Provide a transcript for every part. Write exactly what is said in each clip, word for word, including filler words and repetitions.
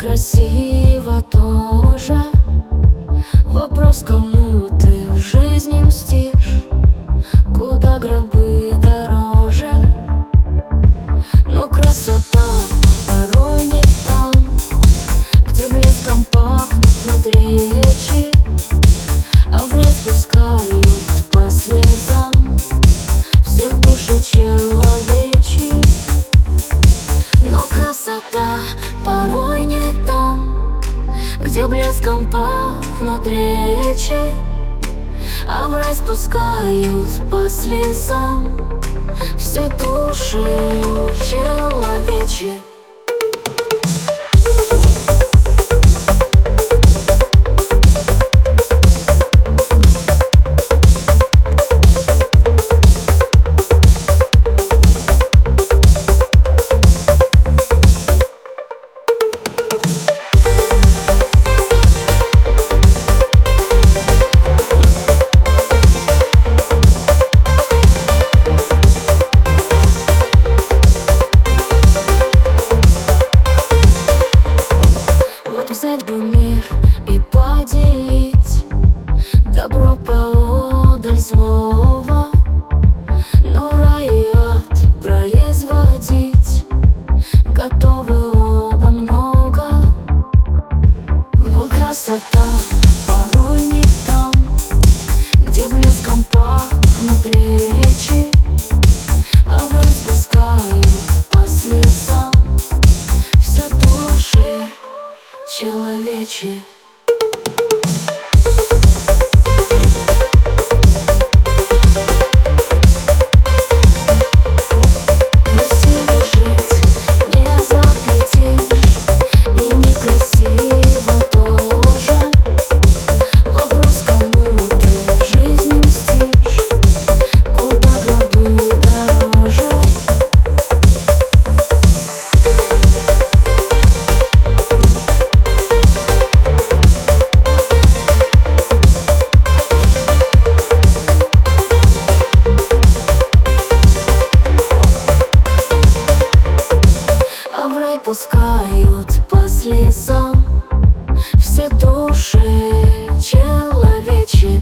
некрасиво тоже. Вопрос, кому ты в жизни мстишь, куда гробы дороже. Но красота порой не там, где блеском пахнут внутри речи, а вниз пускают по слезам все души человечьи. Но красота порой не там, где блеском пахнут речи, а враз пускают по слезам все души человечьи. Взять бы мир и поделить добро поодаль злого, но рай и ад производить готовы оба много. Но красота порой не там, где блеском пахнут речи, а враз пускают по слезам все души человечьи. Красиво жить не запретишь, и некрасиво тоже. Вопрос, кому ты в жизни мстишь, куда гробы дороже. А в рай пускают по слезам все души человечьи.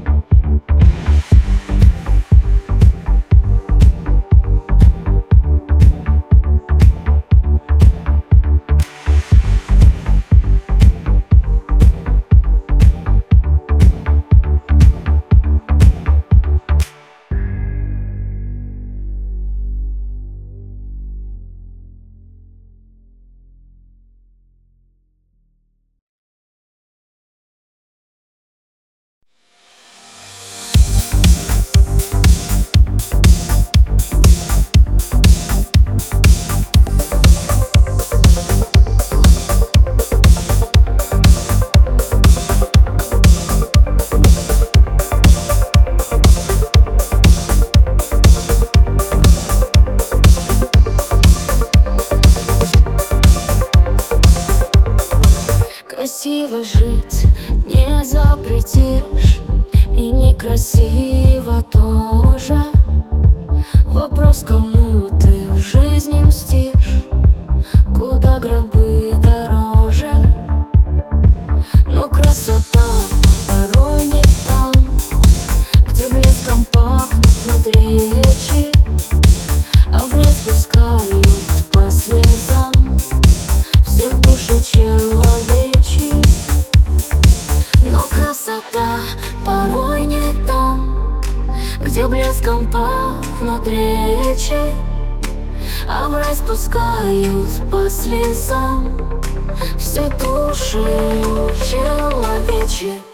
Красиво жить не запретишь, и некрасиво тоже. Вопрос, кому ты в жизни мстишь, куда гробы дороже. Но красота порой не там, где блеском пахнут внутри речи, а враз пускают по слезам все души человечьи. Но красота порой не там, где блеском пахнут речи, а враз пускают по слезам все души человечьи.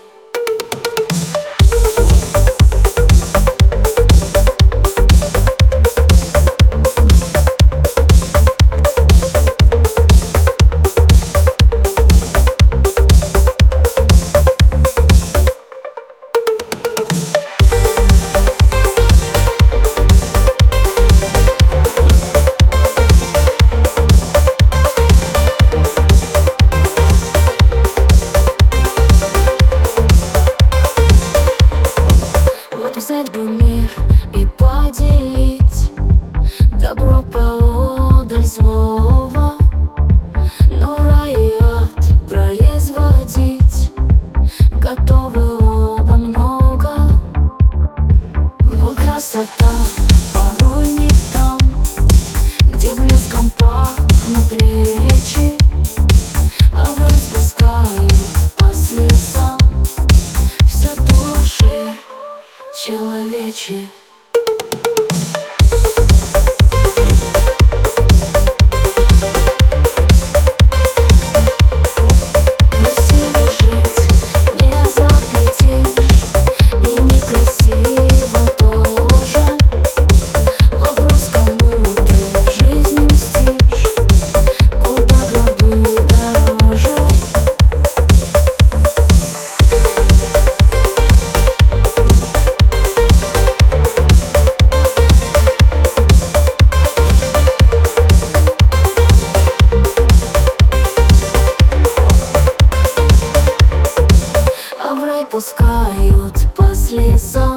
пускают по слезам.